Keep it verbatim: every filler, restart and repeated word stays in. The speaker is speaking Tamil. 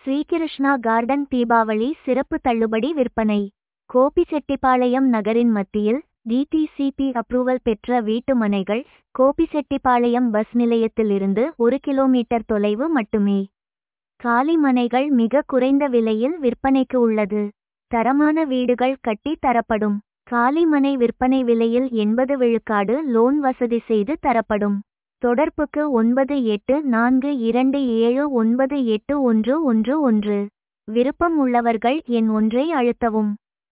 ஸ்ரீகிருஷ்ணா கார்டன் தீபாவளி சிறப்பு தள்ளுபடி விற்பனை. கோபிச்செட்டிப்பாளையம் நகரின் மத்தியில் டிடிசிபி அப்ரூவல் பெற்ற வீட்டு மனைகள் கோபிச்செட்டிப்பாளையம் பஸ் நிலையத்திலிருந்து ஒரு கிலோமீட்டர் தொலைவு மட்டுமே. காலி மனைகள் மிக குறைந்த விலையில் விற்பனைக்கு உள்ளது. தரமான வீடுகள் கட்டி தரப்படும். காலி மனை விற்பனை விலையில் எண்பது விழுக்காடு லோன் வசதி செய்து தரப்படும். தொடர்புக்கு ஒன்பது எட்டு நான்கு இரண்டு ஏழு ஒன்பது எட்டு ஒன்று ஒன்று ஒன்று. விருப்பம் உள்ளவர்கள் எண் ஒன்றை அழுத்தவும்.